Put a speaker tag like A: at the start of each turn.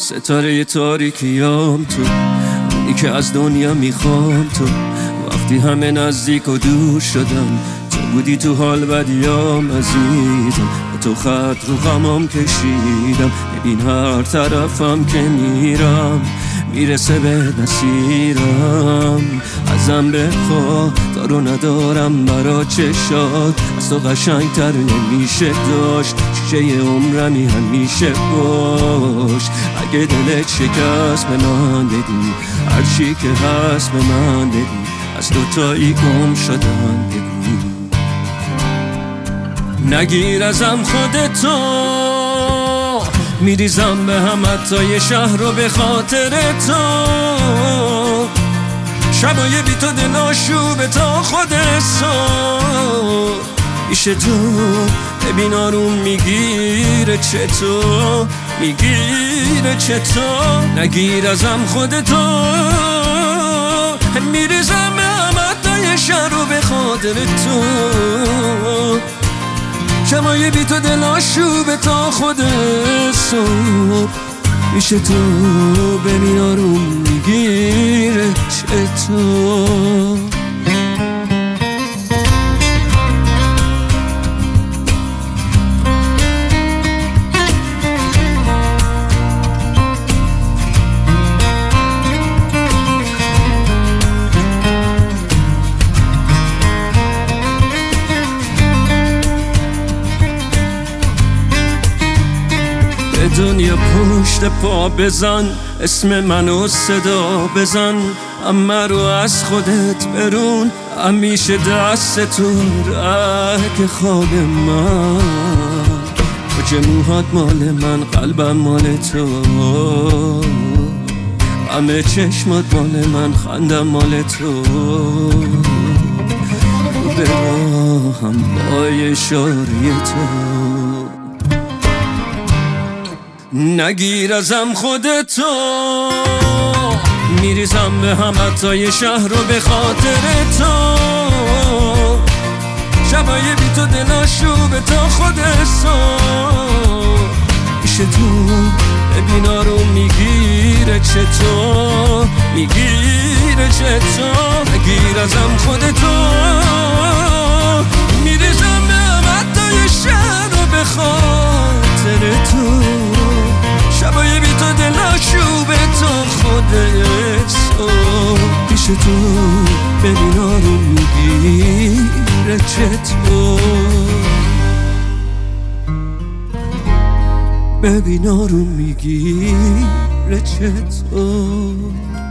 A: ستاره تاریکیام تو، اونی که از دنیا میخوام تو. وقتی همه نزدیک و دور شدن، تو بودی تو حال بدیام عزیزم. با تو خط رو غمام کشیدم، ببین هر طرفم که میرم میرسه به مسیرم. ازم بخوا دارو ندارم برا چشات، از تو قشنگ تر نمیشه داشت. شیشه عمرمی همیشه باش. اگه دلت شکست به من بگو، هرچی که هست به من بگو. از دوتایی گم شدن بگو. نگیر ازم خودتو، میریزم به هم حتی یه شهر رو به خاطر تو. شبای بی تو دل آشوبه تا خود صبح. پیش تو ببین آروم میگیره چطور، میگیره چطور. نگیر ازم خودتو، میریزم به هم حتی یه شهر رو به خاطر تو. شبای بی تو دل آشوبه تا خود صبح. پیش تو ببین آروم میگیره چطور. دنیا پشت پا بزن، اسم منو صدا بزن. اما رو از خودت برون، همیشه دست تو رگ خواب من. کجا موهات مال من، قلبم مال تو. همه چشمات مال من، خندم مال تو. به راهم با اشاره تو. نگیر ازم خودتو، میریزم به هم حتی یه شهر رو به خاطر تو. شبای بی تو دل آشوبه تا خود صبح. پیش تو ببین آروم میگیره چطور، میگیره چطور. نگیر ازم خودتو، میریزم به هم حتی یه شهر رو به خاطر تو. شبای بی تو دل آشوبه تا خودت صبح. پیش تو ببین آروم میگیره چطور، ببین آروم میگیره چطور.